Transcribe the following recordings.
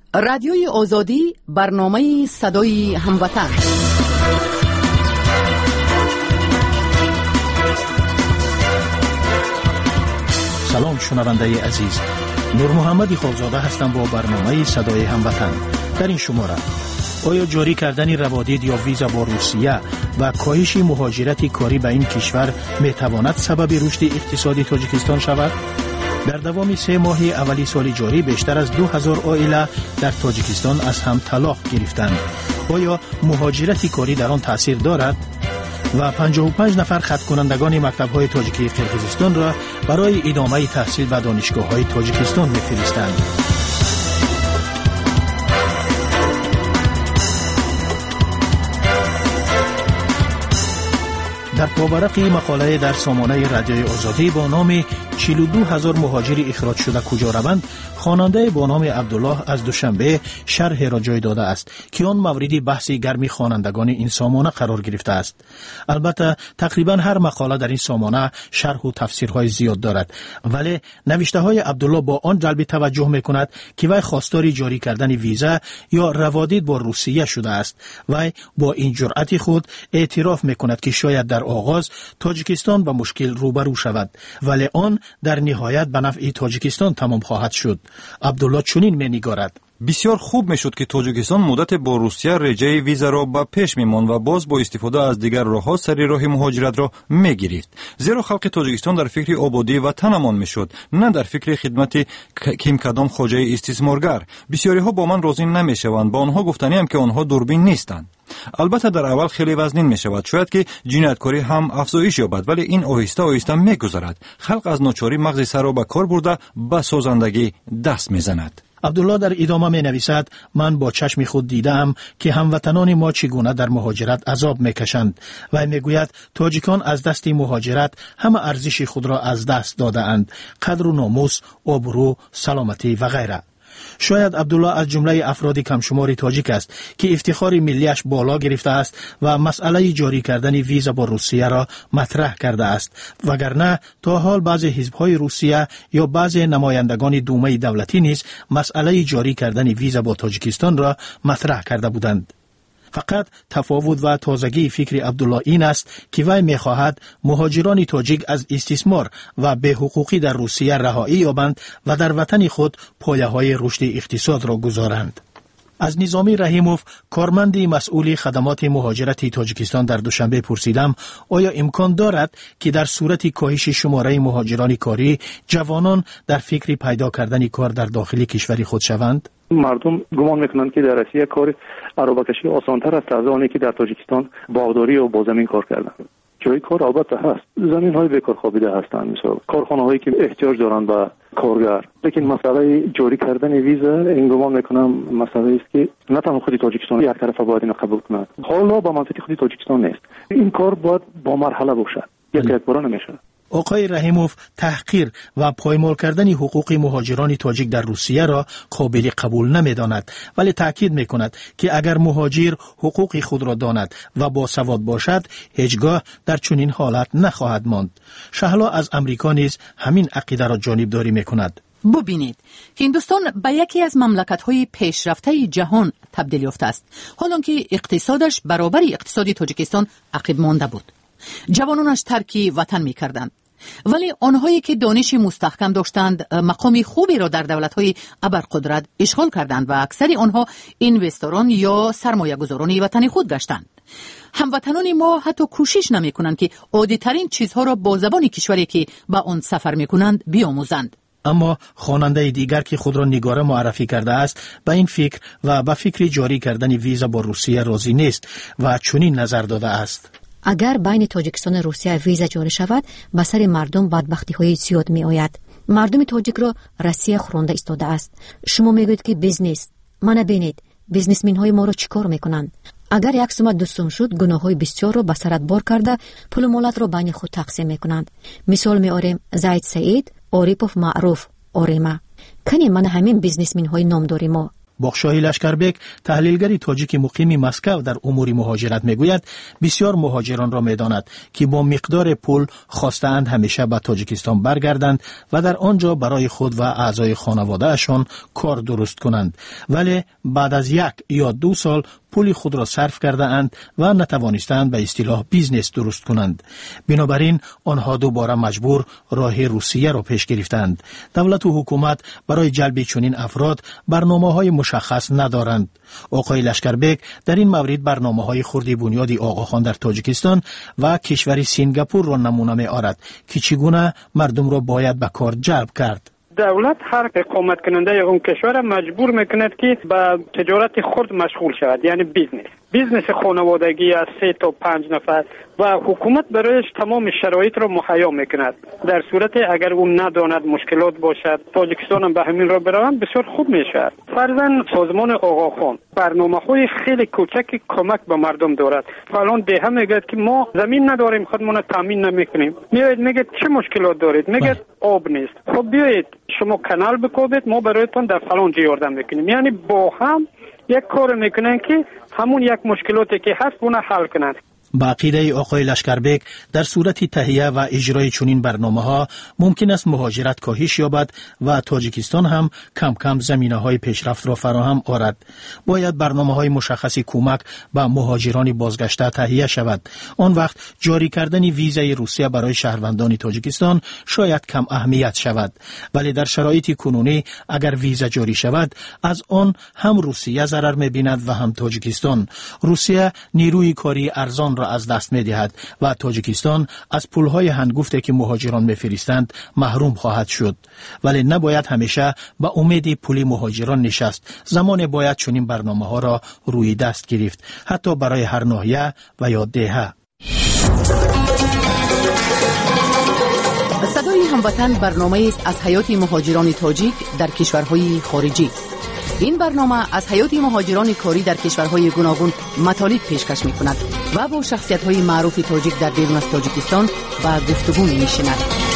رادیوی آزادی، برنامه صدای هموطن. سلام شنونده عزیز، نور محمدی خالزاده هستم با برنامه صدای هموطن. در این شماره آیا جاری کردن روادید یا ویزا با روسیه و کاهش مهاجرت کاری به این کشور میتواند سبب رشد اقتصادی تاجیکستان شود؟ در دوام 3 ماه اولی سال جاری بیشتر از 2000 عائله در تاجیکستان از هم طلاق گرفتند. آیا مهاجرت کاری در آن تاثیر دارد؟ و 55 نفر خط کنندگان مکتب‌های تاجیکی قرقیزستان را برای ادامه تحصیل به دانشگاه‌های تاجیکستان می‌فرستند. در پاورقی مقاله در سامانه رادیوی آزادی با نام 42000 مهاجر اخراج شده کجا روند، خواننده با نام عبدالله از دوشنبه شرح را جای داده است که آن موردی بحث گرمی خوانندگان این سامانه قرار گرفته است. البته تقریبا هر مقاله در این سامانه شرح و تفسیرهای زیاد دارد، ولی نوشته های عبدالله با آن جلب توجه میکند که وی خواستار جاری کردن ویزا یا روادید با روسیه شده است. وی با این جرأت خود اعتراف میکند که شاید در آغاز تاجیکستان با مشکل روبرو شود، ولی آن در نهایت به نفع تاجیکستان تمام خواهد شد. عبدالله چنین می‌نگارد: بسیار خوب میشد که تاجیکستان مدت با روسیه رجای ویزا را به پیش می‌ماند و باز با استفاده از دیگر راه‌ها سری راه مهاجرت را می‌گرفت. زیرا خلق تاجیکستان در فکر آبادی وطنمان میشد، نه در فکر خدمت کیم کدام خواجه استثمارگر. بسیاری‌ها با من راضی نمی‌شوند، با آنها گفتنیم که آنها دوربین نیستند. البته در اول خیلی وزنین می شود، شاید که جنایتکاری هم افزایش یابد، ولی این آهسته آهسته می گذرد. خلق از ناچاری مغز سر را به کار برده به سازندگی دست می زند. عبدالله در ادامه می نویسد: من با چشم خود دیدم که هموطنان ما چگونه در مهاجرت عذاب می کشند و می گوید تاجیکان از دست مهاجرت همه ارزش خود را از دست داده اند، قدر و ناموس، آبرو، سلامتی و غیره. شاید عبدالله از جمله افراد کمشماری تاجیک است که افتخار ملیش بالا گرفته است و مسئله جاری کردن ویزا با روسیه را مطرح کرده است، وگرنه تا حال بعضی حزب‌های روسیه یا بعضی نمایندگان دومه دولتی نیز مسئله جاری کردن ویزا با تاجیکستان را مطرح کرده بودند. فقط تفاوت و تازگی فکر عبدالله این است که وی می‌خواهد مهاجران تاجیک از استثمار و به حقوقی در روسیه رهایی یابند و در وطن خود پایه‌های رشد اقتصاد را گذارند. از نظامی رحیموف، کارمند مسئول خدمات مهاجرت تاجیکستان، در دوشنبه پرسیدم آیا امکان دارد که در صورت کاهش شماره مهاجران کاری جوانان در فکر پیدا کردن کار در داخل کشور خود شوند؟ مردم گمان میکنند که در روسیه کار عربکشی آسان‌تر است از آنی که در تاجیکستان باغداری و با زمین کار کردن. جای کار البته هست، زمین‌های بیکار خوابیده هستند، مثلا کارخانه‌هایی که احتیاج دارند به کارگر، لیکن مسئله جاری کردن ویزا این گمان میکنم مسئله است که نه تنها خود تاجیکستان یک طرفه باید اینو قبول کند، حالا با منطق خود تاجیکستان نیست. این کار باید با مرحله باشد، یک بار نمیشه. آقای رحیموف تحقیر و پایمال کردن حقوق مهاجران تاجیک در روسیه را قابل قبول نمی‌داند، ولی تاکید می‌کند که اگر مهاجر حقوق خود را داند و باسواد باشد هیچگاه در چنین حالت نخواهد ماند. شهلا از امریکا نیز همین عقیده را جانبداری می‌کند. ببینید، هندوستان به یکی از مملکت‌های پیشرفته جهان تبدیل یافته است، حالانکه اقتصادش برابر اقتصاد تاجیکستان عقب مانده بود. جوانانش ترک وطن می‌کردند، ولی آنهایی که دانش مستحکم داشتند مقام خوبی را در دولت‌های ابرقدرت اشغال کردند و اکثر آنها اینوستوران یا سرمایه‌گذاران وطن خود گشتند. هموطنان ما حتی کوشش نمی‌کنند که عادی‌ترین چیزها را با زبان کشوری که به آن سفر می‌کنند بیاموزند. اما خواننده دیگر که خود را نگاره معرفی کرده است به این فکر و به فکر جاری کردن ویزا با روسیه راضی نیست و چنین نظر داده است: اگر بین تاجیکستان و روسیه ویزا جاری شود به سر مردم بدبختی‌های زیاد می آید. مردم تاجیک را روسیه خورنده ایستاده است. شما میگویید که بیزنس، من ببینید بیزنسمن‌های ما را چیکار میکنند؟ اگر یک سوم دوستم شد گناه‌های بسیار را به سرت بار کرده پول مالت را بین خود تقسیم میکنند. مثال میاریم زید سعید، عارفوف معروف، آریما. کنی من همین بیزنسمن‌های نامداری ما باغشاهی لشکربک، تحلیلگری تاجیک مقیم مسکو در امور مهاجرت میگوید بسیار مهاجران را میداند که با مقدار پول خواستند همیشه به تاجیکستان برگردند و در آنجا برای خود و اعضای خانواده اشان کار درست کنند، ولی بعد از 1 یا 2 سال پول خود را صرف کرده اند و نتوانستند به اصطلاح بیزنس درست کنند. بنابراین آنها دوباره مجبور راه روسیه را پیش گرفتند. دولت و حکومت برای جلب چنین افراد برنامه‌های مشخص ندارند. آقای لشکربک در این مورد برنامه‌های خردی بنیادی آقاخان در تاجیکستان و کشور سینگاپور را نمونه می‌آورد که چگونه مردم را باید به کار جلب کرد. دولت هر اقامت کننده اون کشور مجبور میکند که به تجارت خرد مشغول شود، یعنی بیزنس خانوادگی از 3 تا 5 نفر و حکومت برایش تمام شرایط را مهیا میکند. در صورت اگر اون نداند مشکلات باشد تاجیکستان هم به همین را بروند بسیار خوب میشود. فرضاً سازمان آقاخان برنامه‌های خیلی کوچکی کمک به مردم دارد. فلان دهه میگه که ما زمین نداریم خودمون تامین نمیکنیم، میاد میگه چه مشکلات دارید؟ میگه آب نیست. خب بیایید شما کانال بکوبید ما برایتون در فلان جا یاردم میکنیم. یعنی با هم یک کار میکنن که همون یک مشکلاتی که هست اون حل کنند. با عقیده آقای لشکربک در صورت تهیه و اجرای چنین برنامه‌ها ممکن است مهاجرت کاهش یابد و تاجیکستان هم کم کم زمینه‌های پیشرفت را فراهم آورد. باید برنامه‌های مشخصی کمک به مهاجران بازگشته تهیه شود. آن وقت جاری کردن ویزای روسیه برای شهروندان تاجیکستان شاید کم اهمیت شود، ولی در شرایط کنونی اگر ویزا جاری شود از آن هم روسیه ضرر می‌بیند و هم تاجیکستان. روسیه نیروی کاری ارزان را از دست می‌دهد و تاجیکستان از پول‌های هنگفتی که مهاجران می‌فرستند محروم خواهد شد. ولی نباید همیشه به امید پول مهاجران نشست. زمان باید چنین برنامه‌ها را روی دست گرفت، حتی برای هر ناحیه و یا دهه. صدای هموطن برنامه است از حیات مهاجران تاجیک در کشورهای خارجی. این برنامه از حیات مهاجران کاری در کشورهای گوناگون مطالب پیشکش می‌کند و با شخصیت‌های معروف تاجیک در بیرون از تاجیکستان و گفتگو می‌نشیند.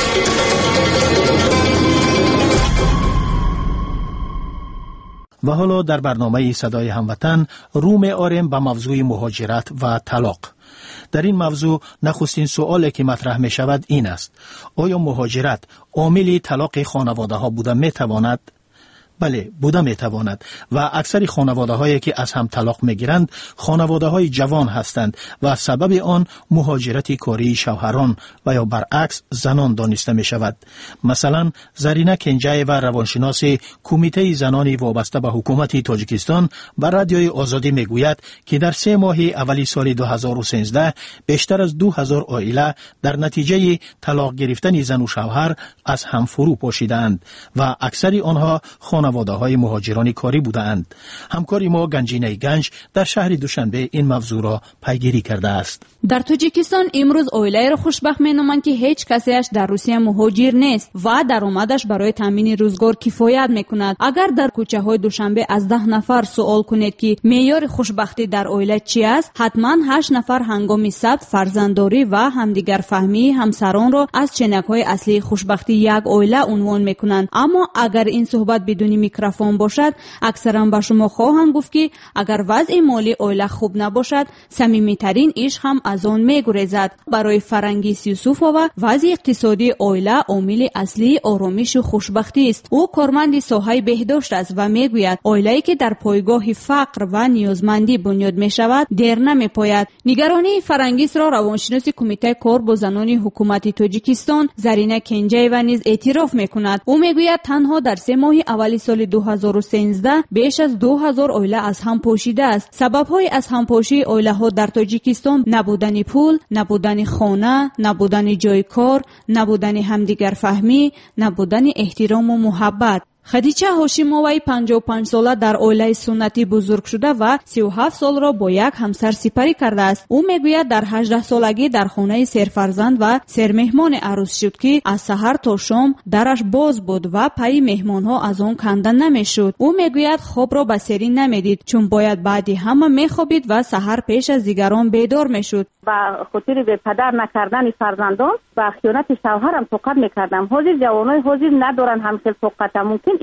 و حالا در برنامه صدای هموطن رو می‌آریم به موضوع مهاجرت و طلاق. در این موضوع نخستین سوالی که مطرح می شود این است: آیا مهاجرت عامل طلاق خانواده ها بوده می تواند؟ بله، بوده می تواند و اکثر خانواده هایی که از هم طلاق می گیرند خانواده های جوان هستند و سبب آن مهاجرت کاری شوهران و یا برعکس زنان دانسته می شود. مثلا زرینه کنجای و روانشناس کمیته زنانی وابسته به حکومت تاجیکستان بر رادیوی آزادی می گوید که در 3 ماه اولی سال 2013 بیشتر از 2000 عائله در نتیجه طلاق گرفتن زن و شوهر از هم فرو پاشیدند و اکثر آنها خانواده‌های مهاجران کاری بودند. همکاری ما گنجینه گنج در شهر دوشنبه این موضوع را پیگیری کرده است. در تاجیکستان امروز عائله را خوشبخت می‌نامند که هیچ کسیش در روسیه مهاجر نیست و درآمدش برای تامین روزگار کفایت می‌کند. اگر در کوچه‌های دوشنبه از 10 نفر سوال کنید که معیار خوشبختی در عائله چی است، حتما 8 نفر هنگام ثبت فرزندداری و همدیگر فهمی همسران را از چنک‌های اصلی خوشبختی یک عائله عنوان می‌کنند. اما اگر این صحبت بدون میکروفون باشد، اکثرا به شما خواهند گفت که اگر وضع مالی عائله خوب نباشد، صمیمی‌ترین عشق هم از آن می‌گریزد. برای فرنگیس یوسفova وضع اقتصادی عائله عامل اصلی آرامش و خوشبختی است. او کارمند ساحه بهداشت است و میگوید عائله‌ای که در پایگاه فقر و نیازمندی بنیاد می‌شود دیر نمی‌پاید. نگرانی فرنگیس را روانشناس کمیته کار با زنان حکومت تاجیکستان زرینه کنجای و نیز اعتراف می‌کند. او میگوید تنها در 3 ماه اولی سال 2013 بیش از 2000 عائله از هم پاشیده است. سبب‌های از هم پاشی عائله‌ها در تاجیکستان نبودن پول، نبودن خانه، نبودن جای کار، نبودن همدیگر فهمی، نبودن احترام و محبت. خدیجه هاشیمووی 55 ساله در عائله سنتی بزرگ شده و 37 سال را با یک همسر سپری کرده است. او میگوید در 18 سالگی در خانه سرفرزند و سرمهمان عروس شد که از سحر تا شام درش باز بود و پای مهمانها از آن کنده نمیشد. او میگوید خواب را به سری نمیدید چون باید بعدی همه میخوابید و سحر پیش از دیگران بیدار میشد. با خاطر به پدر نکردن فرزندان و خیانت شوهرم فقط میکردم. حاضر جوانای حاضر ندارن همچنین فقط ممکن اینها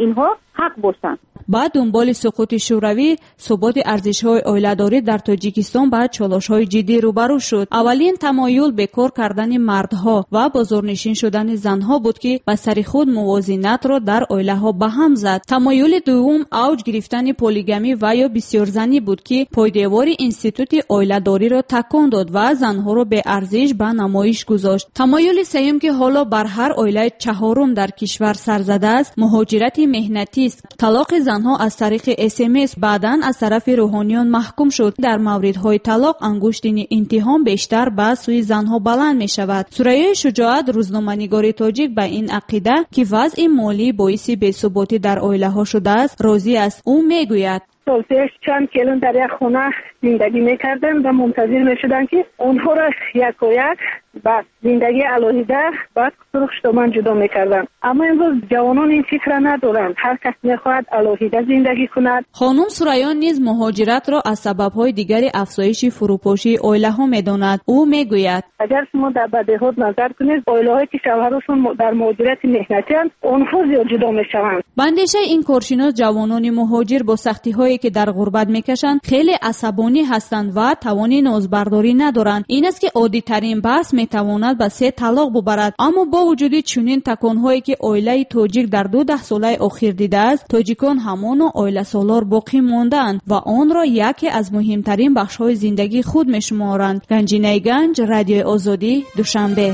حق باشند. بعد دنبال سقوط شوروی، ثبات ارزش‌های اویلاداری در تاجیکستان با چالش‌های جدی روبرو شد. اولین تمایل به کار کردن مردها و بازارنشین شدن زنها بود که به سر خود موازنت را در اویله‌ها به هم زد. تمایل دوم اوج گرفتن پلیگامی و یا بسیارزنی بود که پایدیوار اینستیتوت اویلاداری را تکان داد و زنها را به ارزش به نمایش گذاشت. تمایل سوم که حالا بر هر اویله چهارم در کشور سر زده است، مهاجرت مهنتی است. طلاق زنها از طریق SMS بعداً از طرف روحانیان محکوم شد. در موردهای طلاق انگشتین اتهام بیشتر به سوی زنها بلند می شود. ثریا شجاعت، روزنامه‌نگار تاجیک، به این عقیده که وضع مالی باعث بی‌ثباتی در عائله‌ها شده است راضی است. او میگوید سال پیش چند کلون در یک خانه زندگی میکردن و منتظر میشدن که اونها را یک و یک با زندگی علاهیده بعد سرخش من جدا میکردن. اما امروز جوانان این فکر ندارند. هر کس میخواهد علاهیده زندگی کند. خانم ثریا نیز مهاجرت را از سبب‌های دیگر افزایش فروپاشی عائله‌ها می‌داند. او میگوید اگر شما در بدیهات نظر کنید، عائله‌هایی که شوهرشون در مهاجرت مهنتی اند، اونها زیاد جدا میشوند. بندیشه این کارشناس جوانان مهاجر با سختی‌هایی که در غربت میکشند خیلی عصبانی هستند و توان نازبرداری ندارند. این است که عادی ترین بحث میتواند به 3 طلاق ببرد. اما با وجود چنین تکان‌هایی که عائله تاجیک در 2 ساله اخیر دیده است، تاجیکان همان عائله سالار باقی ماندند و آن را یکی از مهمترین بخش‌های زندگی خود میشمارند. گنجینه گنج، رادیو آزادی، دوشنبه.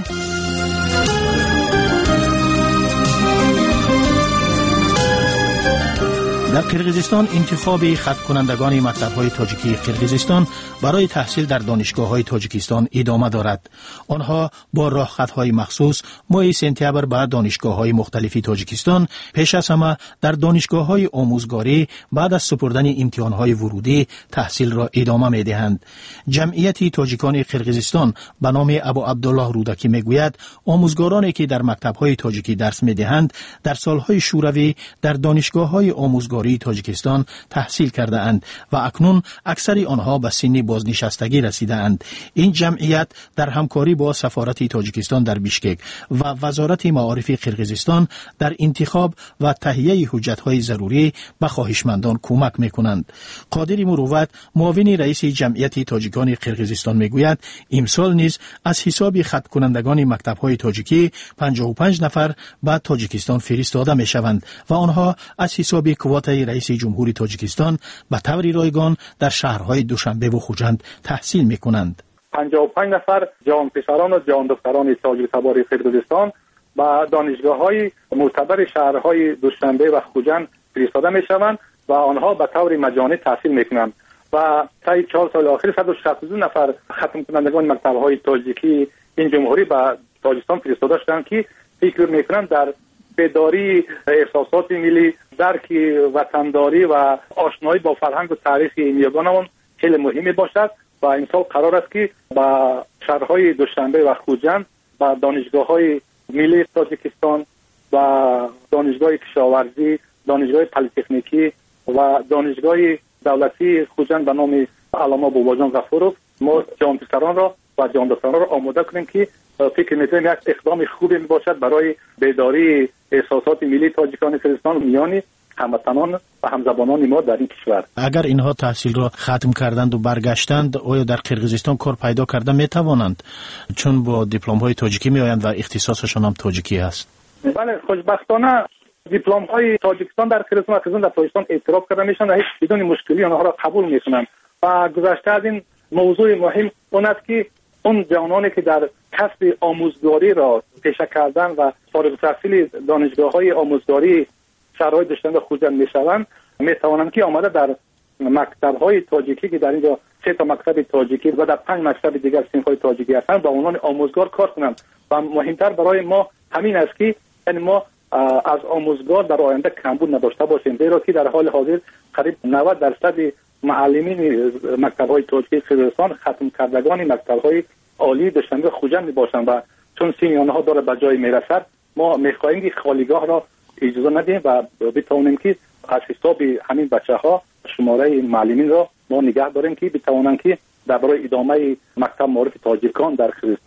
در قرقیزستان انتخاب خط کنندگان مکتب‌های تاجیکی قرقیزستان برای تحصیل در دانشگاه‌های تاجیکستان ادامه دارد. آنها با راهخطهای مخصوص ماه سپتامبر به دانشگاه‌های مختلفی تاجیکستان، پیش از همه در دانشگاه‌های آموزگاری بعد از سپردن امتحان‌های ورودی تحصیل را ادامه می‌دهند. جمعیت تاجیکان قرقیزستان به نام ابو عبدالله رودکی میگوید آموزگارانی که در مکتب‌های تاجیکی درس می‌دهند در سال‌های شوروی در دانشگاه‌های آموزگاری تاجیکستان تحصیل کرده اند و اکنون اکثر آنها به سن بازنشستگی رسیده اند. این جمعیت در همکاری با سفارت تاجیکستان در بیشکک و وزارت معارف قرقیزستان در انتخاب و تهیه حجت‌های ضروری به خواهشمندان کمک می‌کنند. قادر مروت، معاون رئیس جمعیت تاجیکان قرقیزستان میگوید امسال نیز از حساب خط کنندگان مکتب‌های تاجیکی 55 نفر به تاجیکستان فرستاده می‌شوند و آنها از حساب کوات رئیس جمهوری تاجیکستان به طور رایگان در شهرهای دوشنبه و خوجند تحصیل می‌کنند. 55 نفر جوان پسران و جوان دختران تاجیک تبار قرقیزستان به دانشگاه‌های معتبر شهرهای دوشنبه و خوجند فرستاده می‌شوند و آنها به طور مجانی تحصیل می‌کنند و طی 4 سال اخیر 162 نفر ختم کنندگان مکتب‌های تاجیکی این جمهوری به تاجیکستان فرستاده شدند که فکر می‌کنند در بیداری احساسات ملی، درک وطنداری و آشنایی با فرهنگ و تاریخ یگانمان خیلی مهمی باشد و این سال قرار است که با شهرهای دوشنبه و خوجند با دانشگاه‌های ملی تاجیکستان و دانشگاه کشاورزی، دانشگاه پلی‌تکنیکی و دانشگاه دولتی خوجند به نام علامه باباجان غفورov ما جوان پسران را و جوان دختران را آماده کنیم که فکر می‌کنیم یک اقدام خوبی میباشد برای بیداری احساسات ملی تاجیکان قرقیزستان میان هموطنان و همزبانان ما در این کشور. اگر اینها تحصیل را ختم کردند و برگشتند آیا در قرقیزستان کار پیدا کرده میتوانند؟ چون با دیپلم‌های تاجیکی میآیند و اختصاصشان هم تاجیکی است. بله، خوشبختانه دیپلم‌های تاجیکستان در قرقیزستان و قرقیزستان در تاجیکستان اعتراف کرده میشن و هیچ بدون مشکلی آنها را قبول میکنند. و گذشته از این موضوع مهم اون است که اون جوانانی که در کسب آموزگاری را پیشه کردن و فارغ التحصیل دانشگاه‌های آموزگاری شهرهای دوشنبه خوجند میشوند میتوانند که آمده در مکتب‌های تاجیکی که در اینجا 3 مکتب تاجیکی و در 5 مکتب دیگر صنف‌های تاجیکی هستند با عنوان آموزگار کار کنند و مهمتر برای ما همین است که یعنی ما از آموزگار در آینده کمبود نداشته باشیم، زیرا که در حال حاضر قریب 90% معلمین مکتب‌های تاجیکی قرقیزستان ختم کردگان مکتب‌های عالی دوشنبه خوجند میباشند و چون سن آنها داره به جای میرسد ما میخواهیم که خالیگاه را اجازه ندیم و بتوانیم که از حساب همین بچه‌ها شماره معلمین را ما نگه داریم که بتوانند که در برای ادامه مکتب معارف تاجیکان در قرقیزستان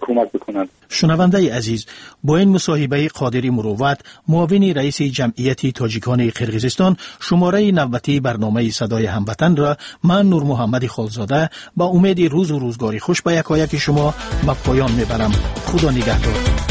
کمک بکنند. شنونده عزیز، با این مصاحبه قادری مروت، معاون رئیس جمعیت تاجیکان قرقیزستان، شماره نوبتی برنامه صدای هموطن را من نور محمد خالزاده با امید روز و روزگاری خوش به یکایک شما به پایان میبرم. خدا نگهدار.